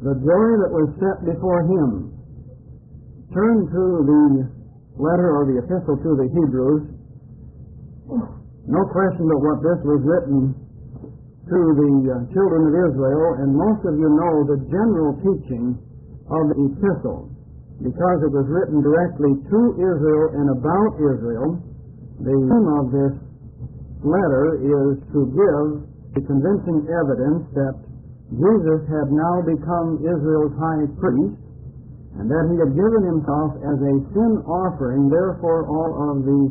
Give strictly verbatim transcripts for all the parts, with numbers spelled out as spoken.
the joy that was set before him. Turn to the letter or the epistle to the Hebrews. No question but what this was written to the uh, children of Israel, and most of you know the general teaching of the epistle. Because it was written directly to Israel and about Israel, the aim of this letter is to give the convincing evidence that Jesus had now become Israel's high priest, and that he had given himself as a sin offering. Therefore all of the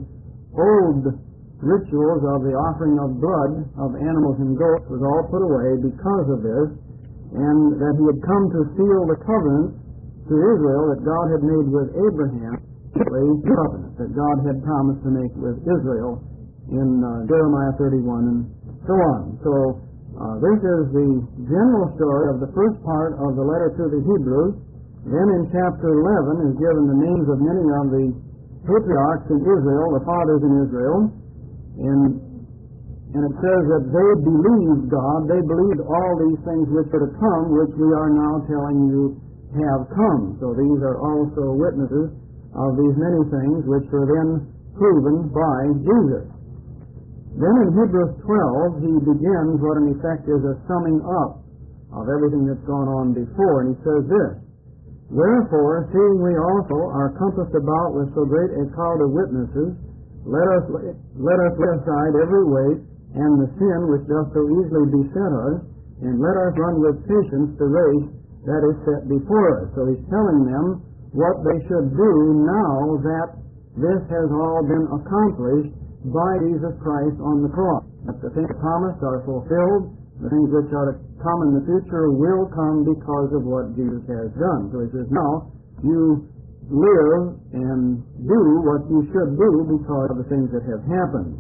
old rituals of the offering of blood of animals and goats was all put away because of this, and that he had come to seal the covenant to Israel that God had made with Abraham, the covenant that God had promised to make with Israel in uh, Jeremiah thirty-one and so on. So uh, this is the general story of the first part of the letter to the Hebrews. Then in chapter eleven is given the names of many of the patriarchs in Israel, the fathers in Israel, and and it says that they believed God, they believed all these things which are to come, which we are now telling you have come. So these are also witnesses of these many things which were then proven by Jesus. Then in Hebrews twelve, he begins what in effect is a summing up of everything that's gone on before, and he says this: Wherefore, seeing we also are compassed about with so great a cloud of witnesses, let us let us lay aside every weight and the sin which doth so easily beset us, and let us run with patience the race that is set before us. So he's telling them what they should do now that this has all been accomplished by Jesus Christ on the cross. That the things promised are fulfilled, the things which are to come in the future will come because of what Jesus has done. So he says, now you live and do what you should do because of the things that have happened.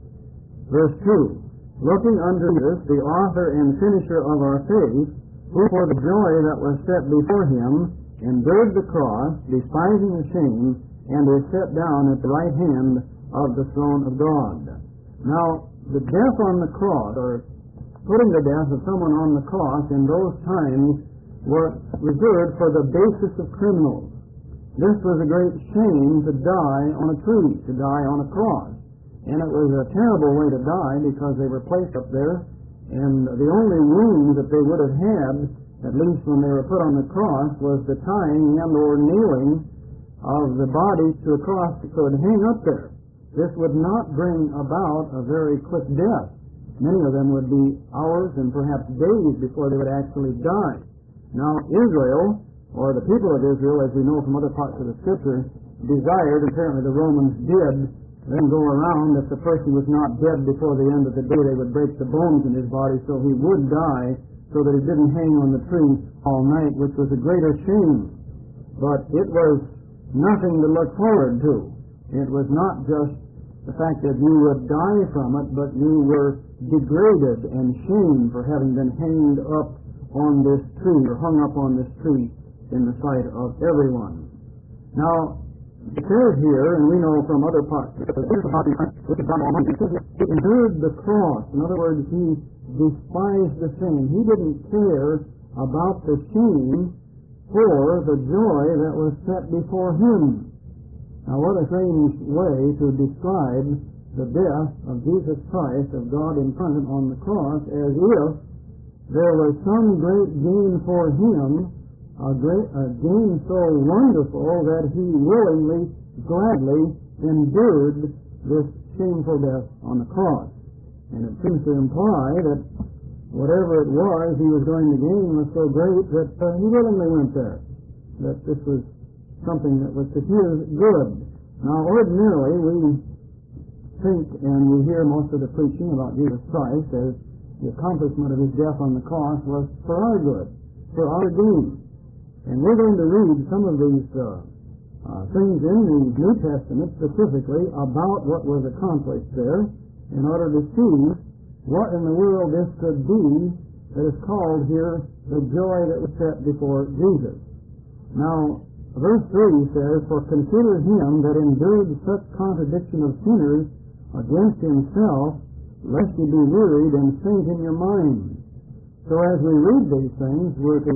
Verse two, looking unto Jesus, the author and finisher of our faith, who for the joy that was set before him endured the cross, despising the shame, and is set down at the right hand of the throne of God. Now, the death on the cross, or putting to death of someone on the cross in those times, were reserved for the basis of criminals. This was a great shame to die on a tree, to die on a cross. And it was a terrible way to die because they were placed up there, and the only wound that they would have had, at least when they were put on the cross, was the tying and or nailing of the body to a cross that could hang up there. This would not bring about a very quick death. Many of them would be hours and perhaps days before they would actually die. Now, Israel, or the people of Israel, as we know from other parts of the Scripture, desired, and apparently the Romans did, then go around, if the person was not dead before the end of the day, they would break the bones in his body so he would die, so that he didn't hang on the tree all night, which was a greater shame. But it was nothing to look forward to. It was not just the fact that you would die from it, but you were degraded and shamed for having been hanged up on this tree, or hung up on this tree in the sight of everyone. Now, it says here, and we know from other parts, he endured the cross. In other words, he despised the shame. He didn't care about the shame for the joy that was set before him. Now, what a strange way to describe the death of Jesus Christ, of God incarnate on the cross, as if there was some great gain for him, a great a gain so wonderful that he willingly, gladly endured this shameful death on the cross. And it seems to imply that whatever it was he was going to gain was so great that uh, he willingly went there, that this was something that was to his good. Now, ordinarily, we think and we hear most of the preaching about Jesus Christ as the accomplishment of his death on the cross was for our good, for our gain. And we're going to read some of these uh, uh, things in the New Testament specifically about what was accomplished there in order to see what in the world this could be that is called here the joy that was set before Jesus. Now, verse three says, For consider him that endured such contradiction of sinners against himself, lest ye be wearied and faint in your mind. So as we read these things, we're to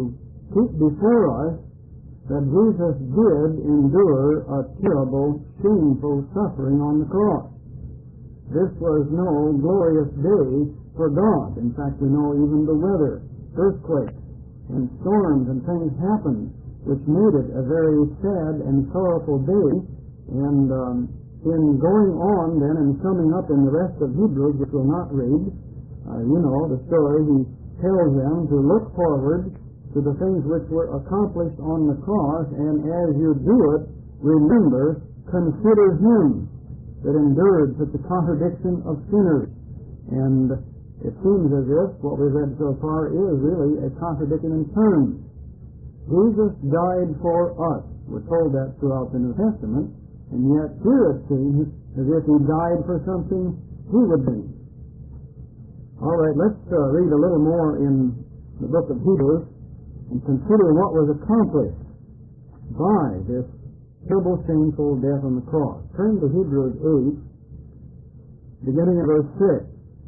keep before us that Jesus did endure a terrible, shameful suffering on the cross. This was no glorious day for God. In fact, we know even the weather, earthquakes, and storms and things happened, which made it a very sad and sorrowful day. And um, in going on then and summing up in the rest of Hebrews, which we'll not read, uh, you know the story, he tells them to look forward to the things which were accomplished on the cross, and as you do it, remember, consider him that endured such a contradiction of sinners. And it seems as if what we've read so far is really a contradiction in terms. Jesus died for us. We're told that throughout the New Testament, and yet here it seems as if he died for something he would be. All right, let's uh, read a little more in the book of Hebrews and consider what was accomplished by this terrible, shameful death on the cross. Turn to Hebrews eight, beginning at verse six.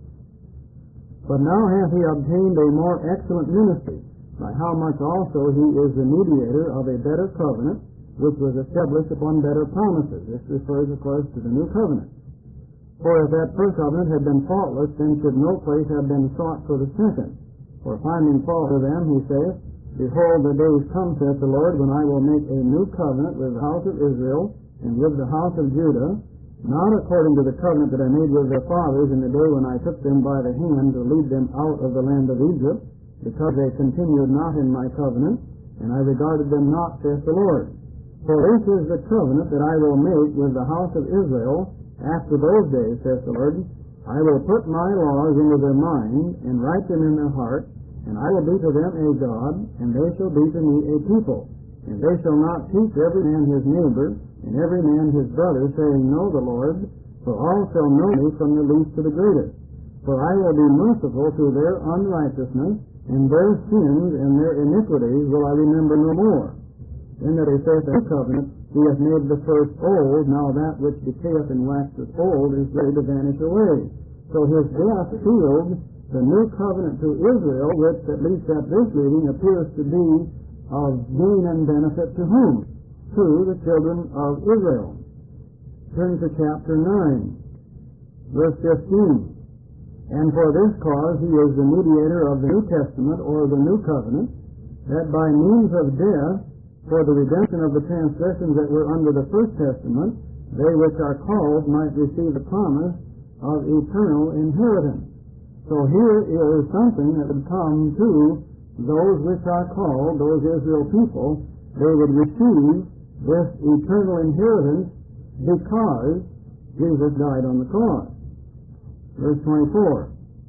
But now hath he obtained a more excellent ministry, by how much also he is the mediator of a better covenant, which was established upon better promises. This refers, of course, to the new covenant. For if that first covenant had been faultless, then should no place have been sought for the second. For finding fault with them, he saith, Behold, the days come, saith the Lord, when I will make a new covenant with the house of Israel and with the house of Judah, not according to the covenant that I made with their fathers in the day when I took them by the hand to lead them out of the land of Egypt, because they continued not in my covenant, and I regarded them not, saith the Lord. For this is the covenant that I will make with the house of Israel after those days, saith the Lord. I will put my laws into their mind, and write them in their heart, and I will be to them a God, and they shall be to me a people. And they shall not teach every man his neighbor, and every man his brother, saying, Know the Lord, for all shall know me from the least to the greatest. For I will be merciful to their unrighteousness, and their sins and their iniquities will I remember no more. Then that he saith, The new covenant, he hath made the first old, now that which decayeth and waxeth old is ready to vanish away. So his death sealed the new covenant to Israel, which, at least at this reading, appears to be of gain and benefit to whom? To the children of Israel. Turn to chapter nine, verse fifteen. And for this cause he is the mediator of the New Testament, or the New Covenant, that by means of death, for the redemption of the transgressions that were under the First Testament, they which are called might receive the promise of eternal inheritance. So here is something that would come to those which are called, those Israel people. They would receive this eternal inheritance because Jesus died on the cross. Verse twenty-four.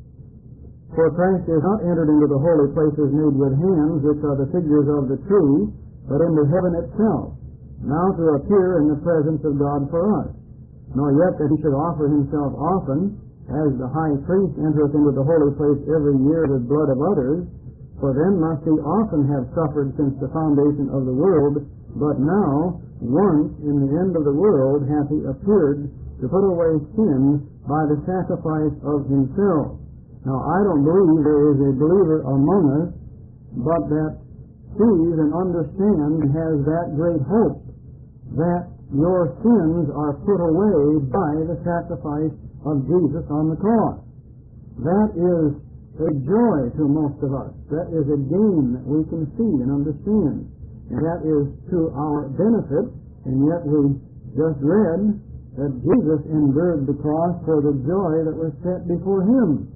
For Christ is not entered into the holy places made with hands, which are the figures of the true, but into heaven itself, now to appear in the presence of God for us. Nor yet that he should offer himself often, as the high priest entereth into the holy place every year with blood of others, for then must he often have suffered since the foundation of the world, but now, once in the end of the world, hath he appeared to put away sin by the sacrifice of himself. Now, I don't believe there is a believer among us, but that sees and understands and has that great hope that your sins are put away by the sacrifice of Jesus on the cross. That is a joy to most of us. That is a gain that we can see and understand. And that is to our benefit. And yet we just read that Jesus endured the cross for the joy that was set before him.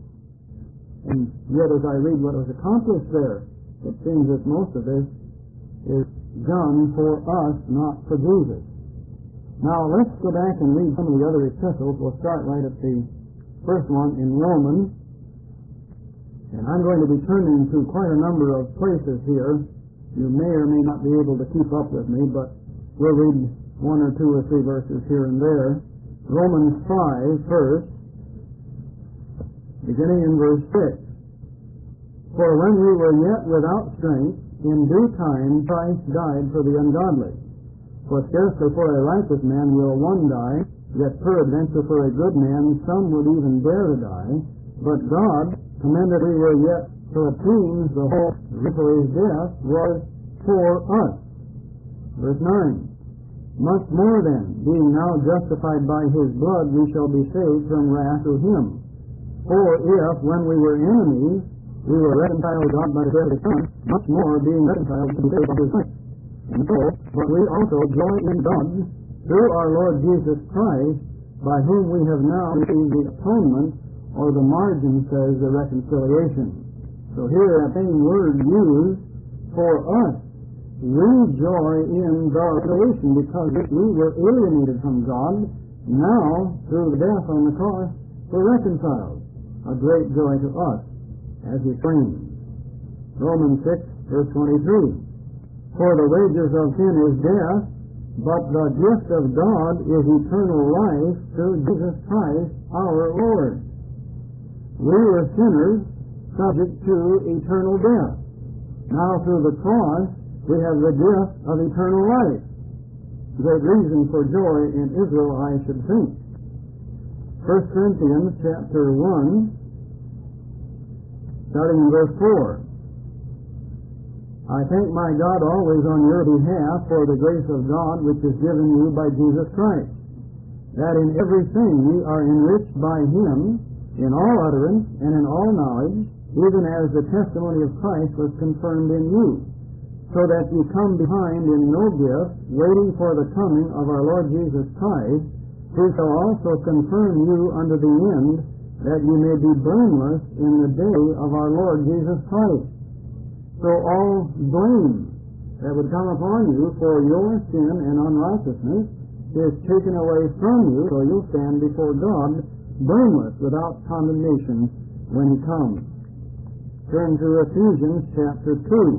And yet as I read what was accomplished there, it seems that most of this is done for us, not for Jesus. Now, let's go back and read some of the other epistles. We'll start right at the first one in Romans. And I'm going to be turning to quite a number of places here. You may or may not be able to keep up with me, but we'll read one or two or three verses here and there. Romans five first, beginning in verse six. For when we were yet without strength, in due time Christ died for the ungodly. For scarcely for a righteous man will one die, yet peradventure for a good man some would even dare to die. But God, commended we were yet So it seems the whole reason for his death was for us. Verse nine. Much more then, being now justified by his blood, we shall be saved from wrath through him. For if, when we were enemies, we were reconciled to God by the death of his Son, much more, being reconciled, to be saved by his life. And so, but we also joy in God through our Lord Jesus Christ, by whom we have now received the atonement, or the margin says the reconciliation. So here that same word used for us. We joy in the reconciliation, because if we were alienated from God, now, through the death on the cross, we're reconciled. A great joy to us as we scream. Romans six, verse twenty-three. For the wages of sin is death, but the gift of God is eternal life through Jesus Christ our Lord. We were sinners subject to eternal death. Now through the cross, we have the gift of eternal life. Great reason for joy in Israel, I should think. First Corinthians chapter one, starting in verse four. I thank my God always on your behalf for the grace of God which is given you by Jesus Christ, that in everything ye are enriched by him, in all utterance and in all knowledge, even as the testimony of Christ was confirmed in you, so that ye come behind in no gift, waiting for the coming of our Lord Jesus Christ, who shall also confirm you unto the end, that ye may be blameless in the day of our Lord Jesus Christ. So all blame that would come upon you for your sin and unrighteousness is taken away from you, so you'll stand before God blameless, without condemnation when he comes. Turn to Ephesians chapter two,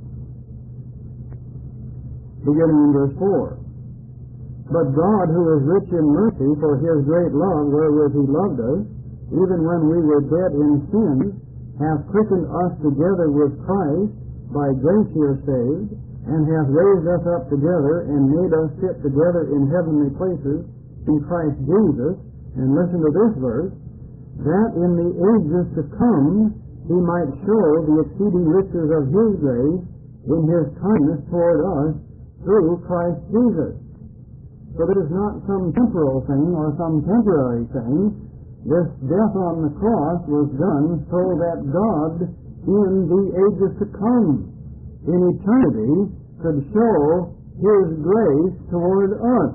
beginning in verse four. But God, who is rich in mercy, for his great love wherewith he loved us, even when we were dead in sin, hath quickened us together with Christ, by grace ye are saved, and hath raised us up together, and made us sit together in heavenly places in Christ Jesus. And listen to this verse, that in the ages to come he might show the exceeding riches of his grace in his kindness toward us through Christ Jesus. So it is not some temporal thing or some temporary thing. This death on the cross was done so that God, in the ages to come, in eternity, could show his grace toward us.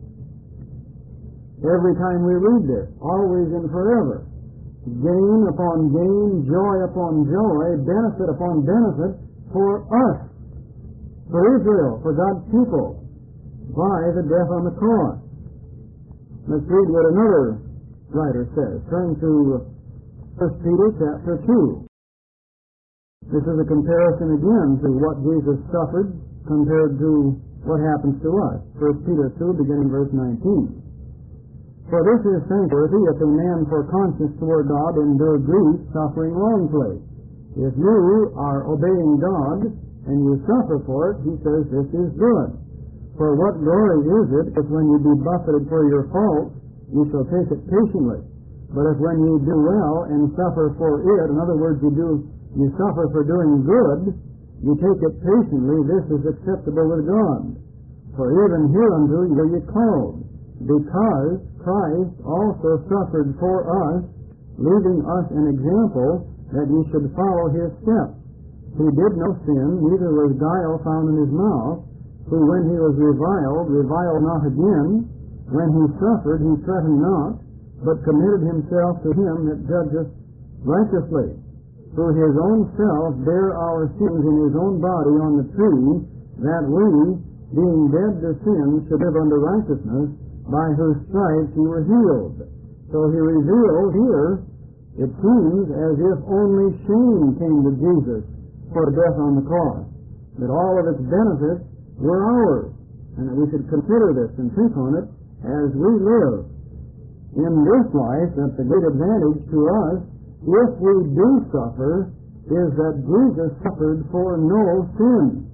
Every time we read this, always and forever, gain upon gain, joy upon joy, benefit upon benefit for us, for Israel, for God's people, by the death on the cross. Let's read what another writer says. Turn to First Peter chapter two. This is a comparison again to what Jesus suffered compared to what happens to us. First Peter two, beginning verse nineteen. For this is thankworthy if a man for conscience toward God endure grief, suffering wrongfully. If you are obeying God and you suffer for it, he says this is good. For what glory is it if when you be buffeted for your faults, you shall take it patiently? But if when you do well and suffer for it, in other words, you do you suffer for doing good, you take it patiently, this is acceptable with God. For even hereunto are ye called, because Christ also suffered for us, leaving us an example that ye should follow his steps. He did no sin, neither was guile found in his mouth, who when he was reviled, reviled not again. When he suffered, he threatened not, but committed himself to him that judgeth righteously. Who his own self bare our sins in his own body on the tree, that we, being dead to sin, should live unto righteousness, by whose stripes ye were healed. So he revealed here, it seems as if only shame came to Jesus for death on the cross, that all of its benefits were ours, and that we should consider this and think on it as we live in this life. That the great advantage to us, if we do suffer, is that Jesus suffered for no sin.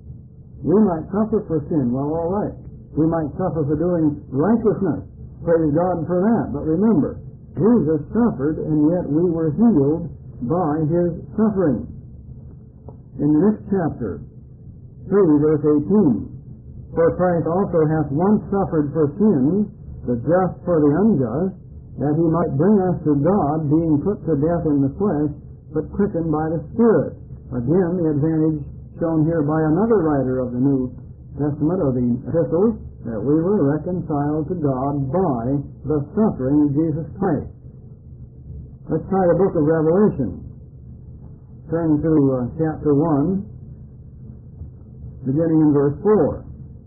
We might suffer for sin, well, all right. We might suffer for doing righteousness. Praise God for that. But remember, Jesus suffered, and yet we were healed by his suffering. In the next chapter, three, verse eighteen, for Christ also hath once suffered for sins, the just for the unjust, that he might bring us to God, being put to death in the flesh, but quickened by the Spirit. Again, the advantage shown here by another writer of the New Testament, or the epistles, that we were reconciled to God by the suffering of Jesus Christ. Let's try the book of Revelation. Turn to uh, chapter one, beginning in verse four.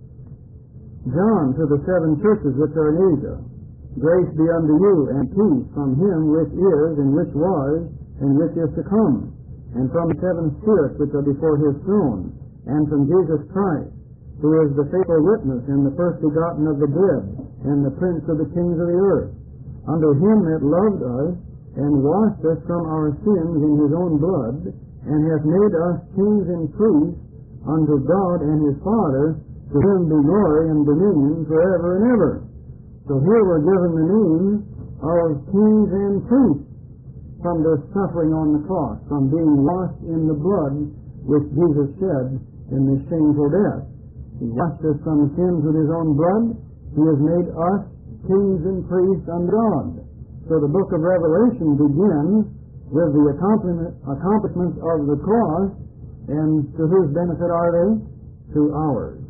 John, to the seven churches which are in Asia, grace be unto you, and peace from him which is, and which was, and which is to come, and from the seven spirits which are before his throne, and from Jesus Christ, who is the faithful witness, and the first begotten of the dead, and the prince of the kings of the earth. Unto him that loved us, and washed us from our sins in his own blood, and hath made us kings and priests unto God and his Father, to whom be glory and dominion forever and ever. So here we're given the name of kings and priests from their suffering on the cross, from being washed in the blood which Jesus shed in this shameful death. He washed us from sins with his own blood. He has made us kings and priests unto God. So the book of Revelation begins with the accomplishments of the cross, and to whose benefit are they? To ours.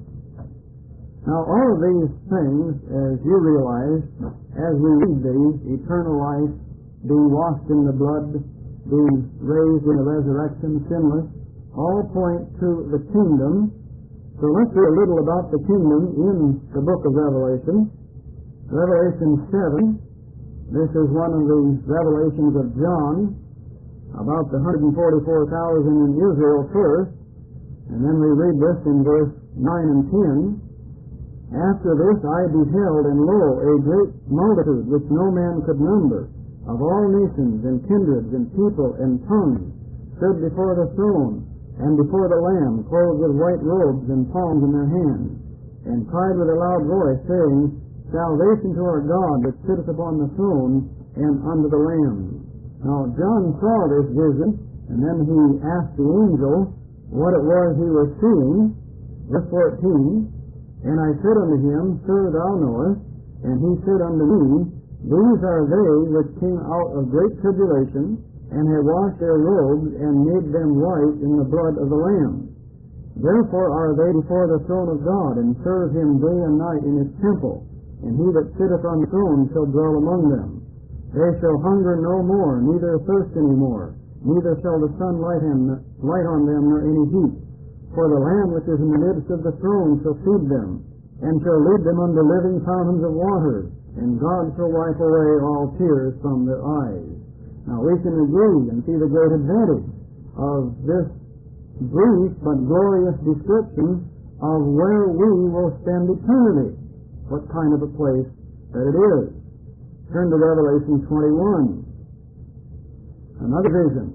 Now all of these things, as you realize, as we read these, eternal life, being washed in the blood, being raised in the resurrection, sinless, all point to the kingdom. So let's read a little about the kingdom in the book of Revelation. Revelation seven. This is one of the revelations of John about the one hundred forty-four thousand in Israel first, and then we read this in verse nine and ten. After this I beheld, and lo, a great multitude which no man could number, of all nations and kindreds and people and tongues, stood before the throne and before the Lamb, clothed with white robes and palms in their hands, and cried with a loud voice, saying, Salvation to our God that sitteth upon the throne and unto the Lamb. Now John saw this vision, and then he asked the angel what it was he was seeing. Verse fourteen, And I said unto him, Sir, thou knowest. And he said unto me, These are they which came out of great tribulation, and have washed their robes, and made them white in the blood of the Lamb. Therefore are they before the throne of God, and serve him day and night in his temple. And he that sitteth on the throne shall dwell among them. They shall hunger no more, neither thirst any more, neither shall the sun light, him, light on them, nor any heat. For the Lamb which is in the midst of the throne shall feed them, and shall lead them unto living fountains of water, and God shall wipe away all tears from their eyes. Now we can agree and see the great advantage of this brief but glorious description of where we will spend eternity. What kind of a place that it is. Turn to Revelation twenty-one. Another vision.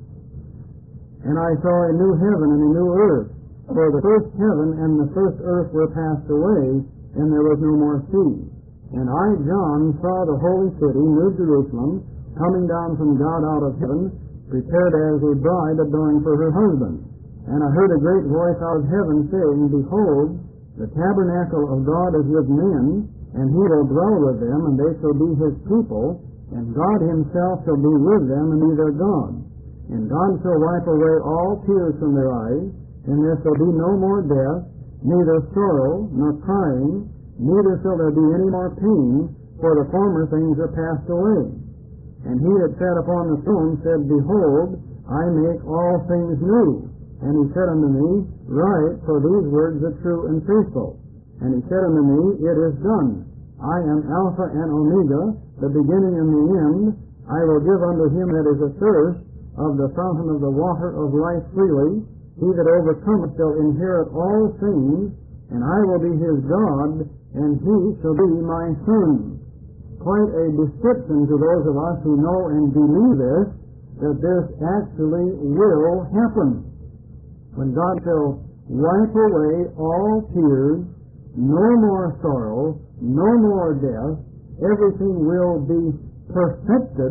And I saw a new heaven and a new earth, for the first heaven and the first earth were passed away, and there was no more sea. And I, John, saw the holy city, New Jerusalem, coming down from God out of heaven, prepared as a bride adorned for her husband. And I heard a great voice out of heaven saying, Behold, the tabernacle of God is with men, and he will dwell with them, and they shall be his people, and God himself shall be with them, and be their God. And God shall wipe away all tears from their eyes, and there shall be no more death, neither sorrow, nor crying, neither shall there be any more pain, for the former things are passed away. And he that sat upon the throne said, Behold, I make all things new. And he said unto me, Write, for these words are true and faithful. And he said unto me, It is done. I am Alpha and Omega, the beginning and the end. I will give unto him that is athirst of the fountain of the water of life freely. He that overcometh shall inherit all things, and I will be his God, and he shall be my son. Quite a description to those of us who know and believe this, that this actually will happen. When God shall wipe away all tears, no more sorrow, no more death, everything will be perfected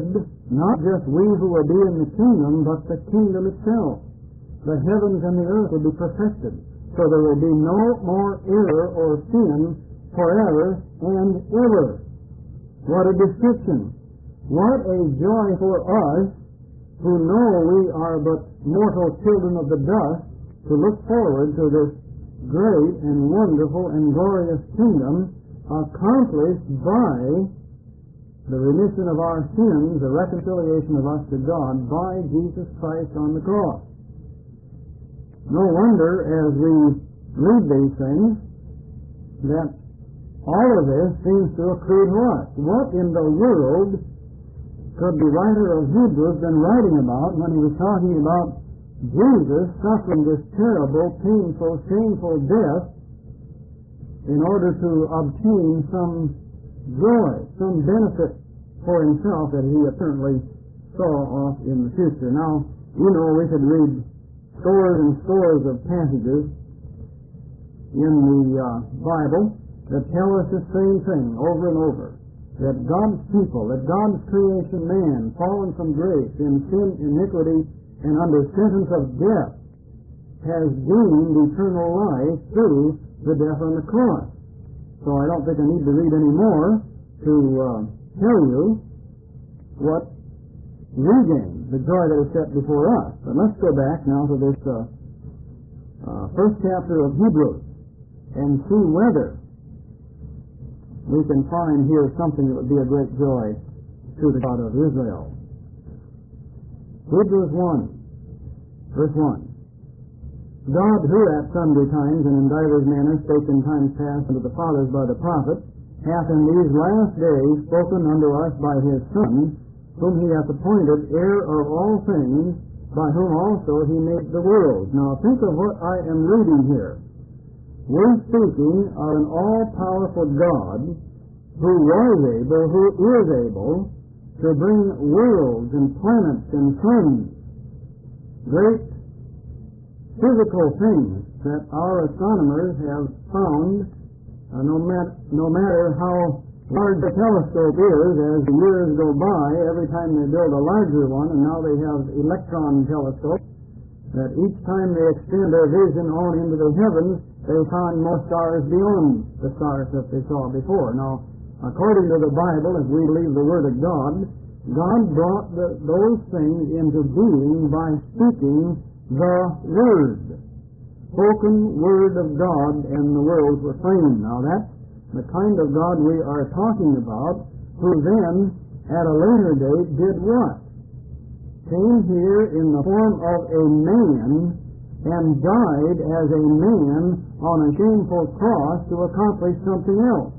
not just we who will be in the kingdom, but the kingdom itself. The heavens and the earth will be perfected. So there will be no more error or sin forever and ever. What a description. What a joy for us who know we are but mortal children of the dust to look forward to this great and wonderful and glorious kingdom accomplished by the remission of our sins, the reconciliation of us to God by Jesus Christ on the cross. No wonder, as we read these things, that all of this seems to accrue to us. What in the world could the writer of Hebrews been writing about when he was talking about Jesus suffering this terrible, painful, shameful death in order to obtain some joy, some benefit for himself that he apparently saw off in the future? Now, you know, we could read scores and scores of passages in the uh, Bible that tell us the same thing over and over, that God's people, that God's creation man, fallen from grace in sin, iniquity, and under sentence of death, has gained eternal life through the death on the cross. So I don't think I need to read any more to uh, tell you what we gain, the joy that is set before us. But let's go back now to this uh, uh, first chapter of Hebrews and see whether we can find here something that would be a great joy to the God of Israel. Hebrews one, verse one. God, who at sundry times and in divers manners spake in times past unto the fathers by the prophets, hath in these last days spoken unto us by his Son, whom he hath appointed heir of all things, by whom also he made the world. Now think of what I am reading here. We're speaking of an all-powerful God who was able, who is able, to bring worlds and planets and suns, great physical things that our astronomers have found, uh, no, mat- no matter how large the telescope is, as the years go by, every time they build a larger one, and now they have electron telescopes, that each time they extend their vision on into the heavens, they find more stars beyond the stars that they saw before. Now, according to the Bible, if we believe the Word of God, God brought the, those things into being by speaking the Word. Spoken Word of God, and the worlds were framed. Now that's the kind of God we are talking about, who then, at a later date, did what? Came here in the form of a man and died as a man on a shameful cross to accomplish something else.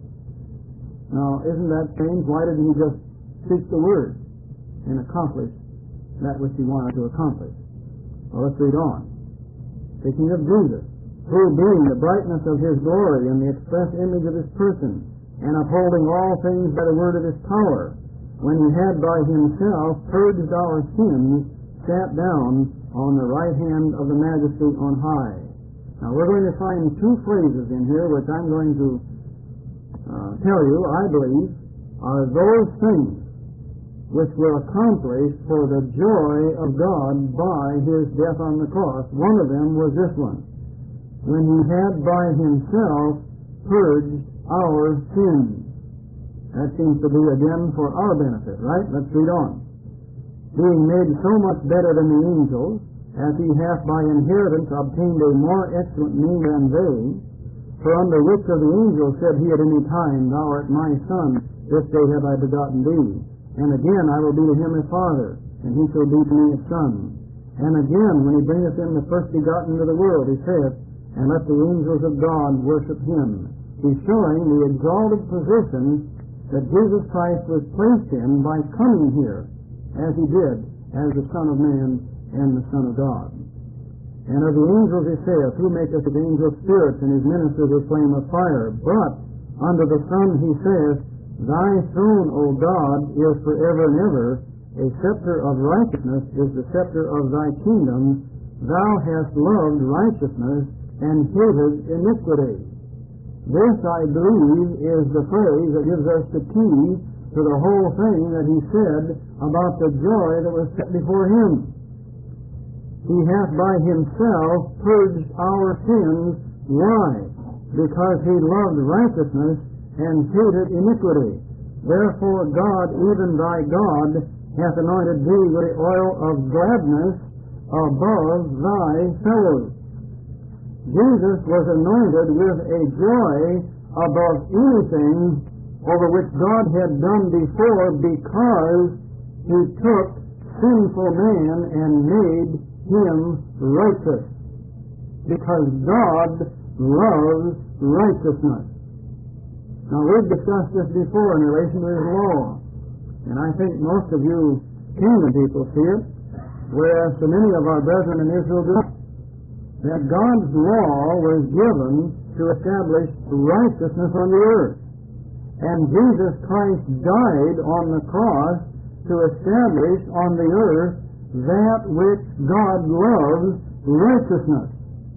Now, isn't that strange? Why didn't he just speak the Word and accomplish that which he wanted to accomplish? Well, let's read on. Speaking of Jesus, who being the brightness of his glory and the express image of his person, and upholding all things by the word of his power, when he had by himself purged our sins, sat down on the right hand of the majesty on high. Now we're going to find two phrases in here which I'm going to uh, tell you, I believe, are those things which were accomplished for the joy of God by his death on the cross. One of them was this one, when he had by himself purged our sins. That seems to be again for our benefit, right? Let's read on. Being made so much better than the angels, as he hath by inheritance obtained a more excellent name than they, for under which of the angels said he at any time, Thou art my Son, this day have I begotten thee. And again, I will be to him a father, and he shall be to me a son. And again, when he bringeth him the first begotten into the world, he saith, And let the angels of God worship him. He's showing the exalted position that Jesus Christ was placed in by coming here, as he did, as the Son of Man and the Son of God. And of the angels he saith, Who maketh his angels spirits, and his ministers a flame of fire? But unto the Son he saith, Thy throne, O God, is forever and ever. A scepter of righteousness is the scepter of thy kingdom. Thou hast loved righteousness and hated iniquity. This, I believe, is the phrase that gives us the key to the whole thing that he said about the joy that was set before him. He hath by himself purged our sins. Why? Because he loved righteousness and hated iniquity. Therefore God, even thy God, hath anointed thee with the oil of gladness above thy fellows. Jesus was anointed with a joy above anything over which God had done before, because he took sinful man and made him righteous. Because God loves righteousness. Now, we've discussed this before in relation to his law, and I think most of you kingdom people see it, whereas so many of our brethren in Israel do not. That God's law was given to establish righteousness on the earth. And Jesus Christ died on the cross to establish on the earth that which God loves, righteousness.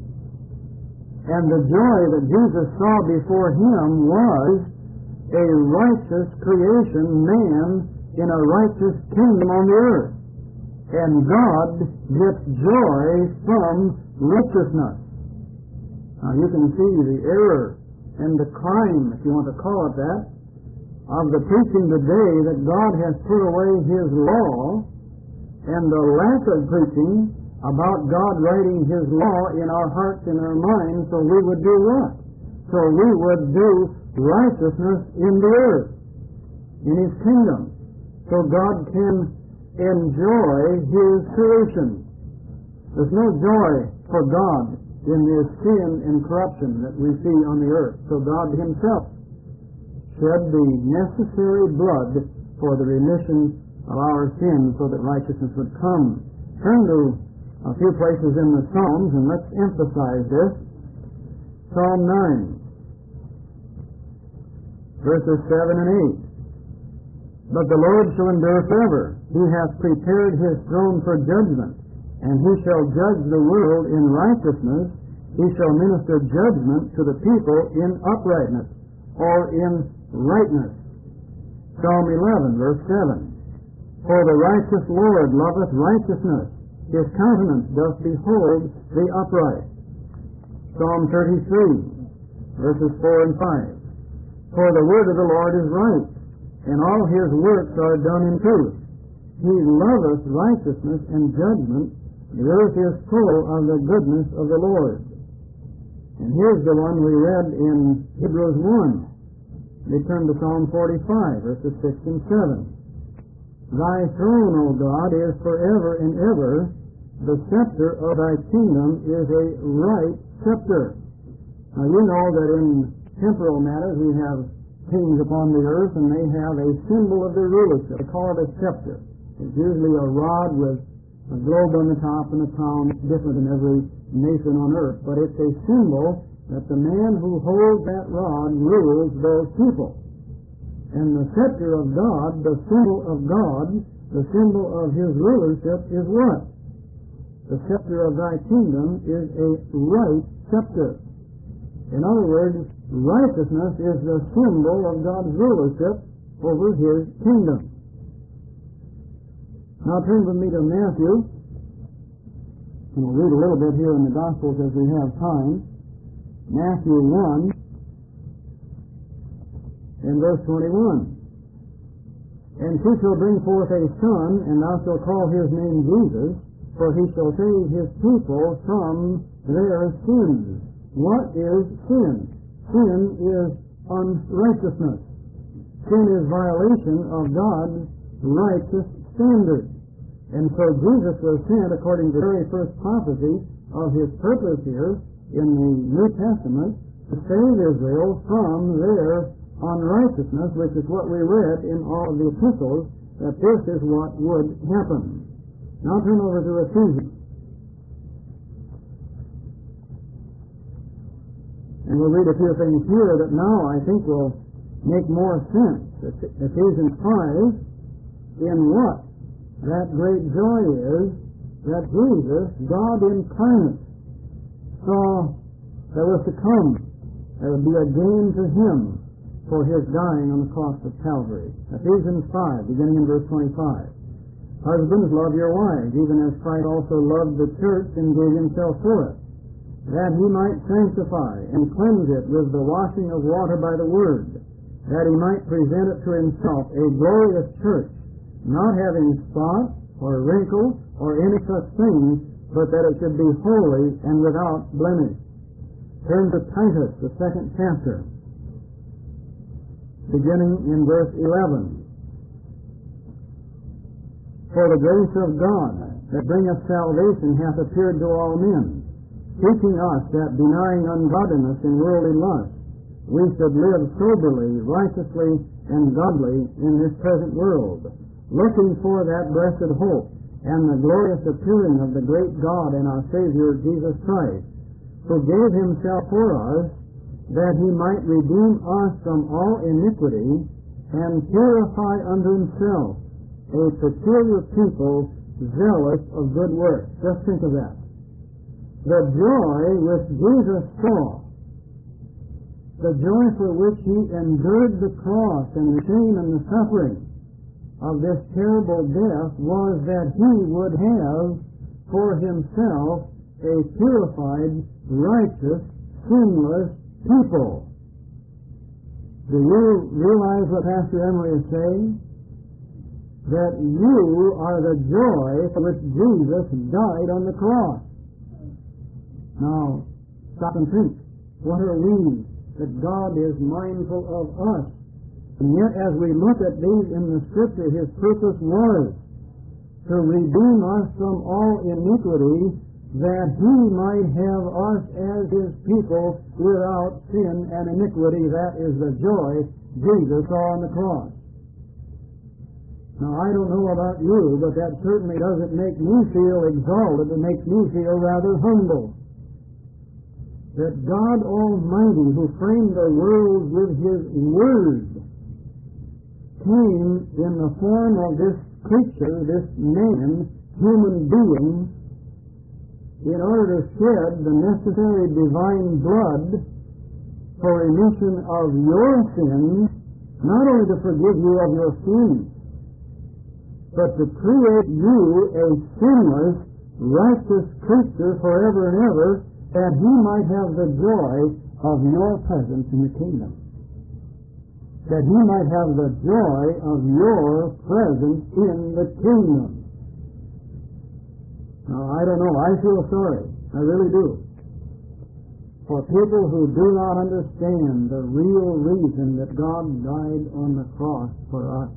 And the joy that Jesus saw before him was a righteous creation, man in a righteous kingdom on the earth. And God gets joy from righteousness. Now you can see the error and the crime, if you want to call it that, of the preaching today that God has put away his law, and the lack of preaching about God writing his law in our hearts and our minds, so we would do what? So we would do righteousness in the earth, in his kingdom, so God can enjoy his creation. There's no joy for God in this sin and corruption that we see on the earth. So God himself shed the necessary blood for the remission of our sins so that righteousness would come. Turn to a few places in the Psalms and let's emphasize this. Psalm nine, verses seven and eight. But the Lord shall endure forever. He hath prepared his throne for judgment, and he shall judge the world in righteousness. He shall minister judgment to the people in uprightness, or in rightness. Psalm eleven, verse seven. For the righteous Lord loveth righteousness. His countenance doth behold the upright. Psalm thirty-three, verses four and five. For the word of the Lord is right, and all his works are done in truth. He loveth righteousness and judgment. The earth is full of the goodness of the Lord. And here's the one we read in Hebrews one. We turn to Psalm forty-five, verses six and seven. Thy throne, O God, is forever and ever. The scepter of thy kingdom is a right scepter. Now you know that in temporal matters we have kings upon the earth, and they have a symbol of their rulership. They call it a scepter. It's usually a rod with a globe on the top and a crown. It's different in every nation on earth, but it's a symbol that the man who holds that rod rules those people. And the scepter of God, the symbol of God, the symbol of his rulership is what? The scepter of thy kingdom is a right scepter. In other words, righteousness is the symbol of God's rulership over his kingdom. Now turn with me to Matthew, and we'll read a little bit here in the Gospels as we have time. Matthew one and verse twenty-one. And she shall bring forth a son, and thou shalt call his name Jesus, for he shall save his people from their sins. What is sin? Sin is unrighteousness. Sin is violation of God's righteous standard. And so Jesus was sent, according to the very first prophecy of his purpose here in the New Testament, to save Israel from their unrighteousness, which is what we read in all of the epistles, that this is what would happen. Now turn over to Ephesians. And we'll read a few things here that now I think will make more sense. Ephesians five, in what that great joy is that Jesus, God incarnate, saw there was to come. There would be a gain to him for his dying on the cross of Calvary. Ephesians five, beginning in verse twenty-five. Husbands, love your wives, even as Christ also loved the church and gave himself for it, that he might sanctify and cleanse it with the washing of water by the word, that he might present it to himself a glorious church, not having spot or wrinkle or any such thing, but that it should be holy and without blemish. Turn to Titus, the second chapter, beginning in verse eleven. For the grace of God that bringeth salvation hath appeared to all men, teaching us that denying ungodliness and worldly lust, we should live soberly, righteously, and godly in this present world, looking for that blessed hope and the glorious appearing of the great God and our Savior Jesus Christ, who gave himself for us, that he might redeem us from all iniquity and purify unto himself a peculiar people zealous of good works. Just think of that. The joy which Jesus saw, the joy for which he endured the cross and the shame and the suffering of this terrible death, was that he would have for himself a purified, righteous, sinless people. Do you realize what Pastor Emery is saying? That you are the joy for which Jesus died on the cross. Now, stop and think. What are we that God is mindful of us? And yet, as we look at these in the Scripture, his purpose was to redeem us from all iniquity, that he might have us as his people without sin and iniquity. That is the joy Jesus saw on the cross. Now, I don't know about you, but that certainly doesn't make me feel exalted. It makes me feel rather humble. That God Almighty, who framed the world with his word, came in the form of this creature, this man, human being, in order to shed the necessary divine blood for remission of your sins, not only to forgive you of your sins, but to create you a sinless, righteous creature forever and ever, that he might have the joy of your presence in the kingdom. That he might have the joy of your presence in the kingdom. Now, I don't know. I feel sorry. I really do. For people who do not understand the real reason that God died on the cross for us.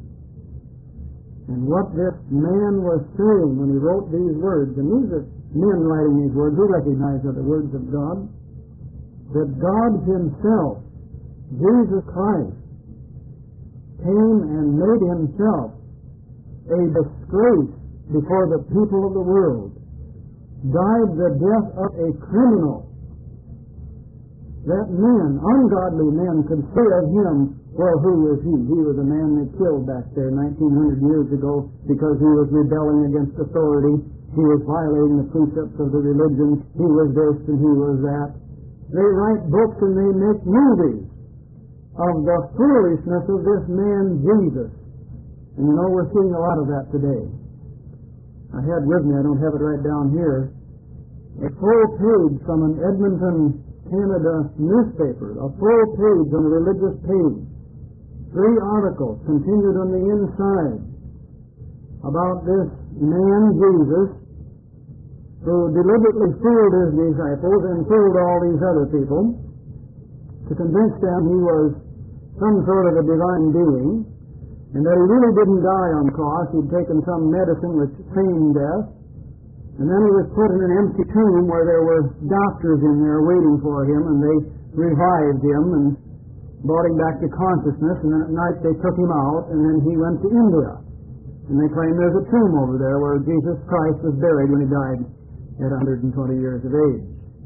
And what this man was saying when he wrote these words, and these are men writing these words, we recognize they're the words of God, that God himself, Jesus Christ, came and made himself a disgrace before the people of the world, died the death of a criminal, that men, ungodly men, could say of him, well, who was he? He was a man they killed back there nineteen hundred years ago because he was rebelling against authority. He was violating the precepts of the religion. He was this and he was that. They write books and they make movies of the foolishness of this man, Jesus. And you know, we're seeing a lot of that today. I had with me, I don't have it right down here, a full page from an Edmonton, Canada newspaper, a full page on the religious page. Three articles continued on the inside about this man, Jesus, who deliberately fooled his disciples and fooled all these other people to convince them he was some sort of a divine being, and that he really didn't die on the cross. He'd taken some medicine which feigned death, and then he was put in an empty tomb where there were doctors in there waiting for him, and they revived him and brought him back to consciousness, and then at night they took him out, and then he went to India. And they claim there's a tomb over there where Jesus Christ was buried when he died at one hundred twenty years of age.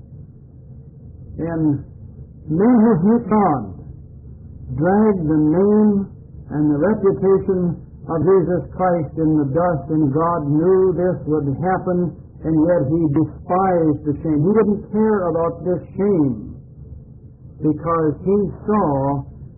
And men who hate God dragged the name and the reputation of Jesus Christ in the dust, and God knew this would happen, and yet he despised the shame. He didn't care about this shame, because he saw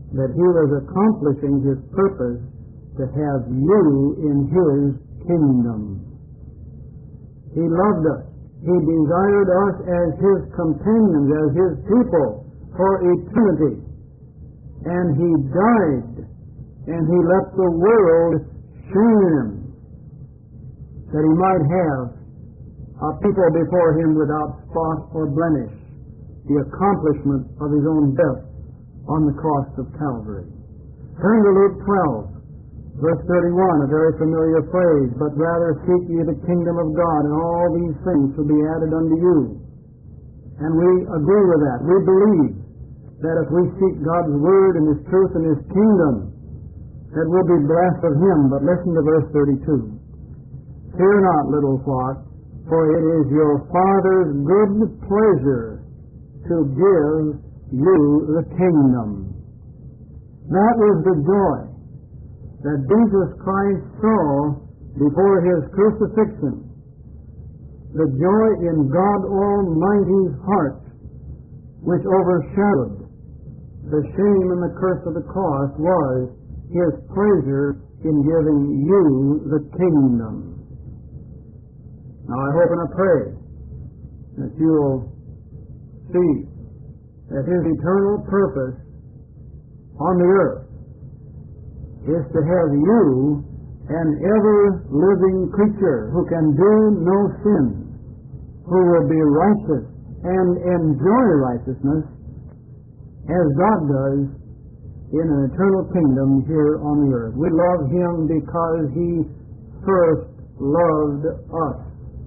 that he was accomplishing his purpose to have you in his kingdom. He loved us. He desired us as his companions, as his people for eternity. And he died, and he let the world shame him, that he might have a people before him without spot or blemish, the accomplishment of his own death on the cross of Calvary. Turn to Luke twelve, verse thirty-one, a very familiar phrase, but rather seek ye the kingdom of God, and all these things shall be added unto you. And we agree with that. We believe that if we seek God's word and his truth and his kingdom, that we'll be blessed of him. But listen to verse thirty-two. Fear not, little flock, for it is your Father's good pleasure to give you the kingdom. That was the joy that Jesus Christ saw before his crucifixion. The joy in God Almighty's heart, which overshadowed the shame and the curse of the cross, was his pleasure in giving you the kingdom. Now I hope and I pray that you'll see that his eternal purpose on the earth is to have you, an ever-living creature who can do no sin, who will be righteous and enjoy righteousness as God does in an eternal kingdom here on the earth. We love him because he first loved us.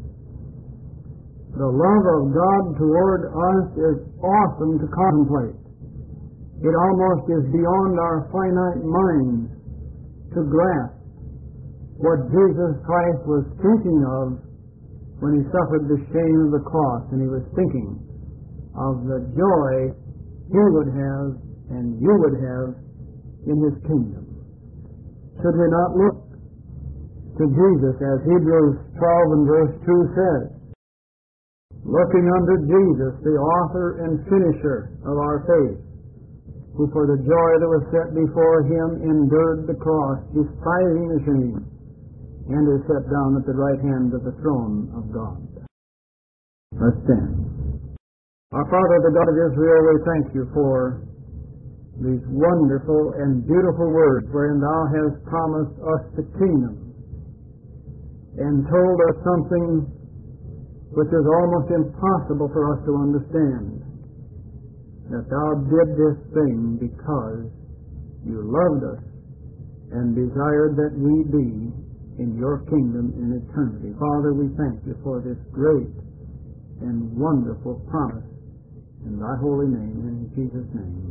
The love of God toward us is awesome to contemplate. It almost is beyond our finite minds to grasp what Jesus Christ was thinking of when he suffered the shame of the cross, and he was thinking of the joy he would have and you would have in his kingdom. Should we not look to Jesus, as Hebrews twelve and verse two says, looking unto Jesus, the author and finisher of our faith, who for the joy that was set before him endured the cross, despising the shame, and is set down at the right hand of the throne of God. Let's stand. Our Father, the God of Israel, we thank you for these wonderful and beautiful words wherein thou hast promised us the kingdom and told us something which is almost impossible for us to understand, that thou did this thing because you loved us and desired that we be in your kingdom in eternity. Father, we thank you for this great and wonderful promise in thy holy name, in Jesus' name.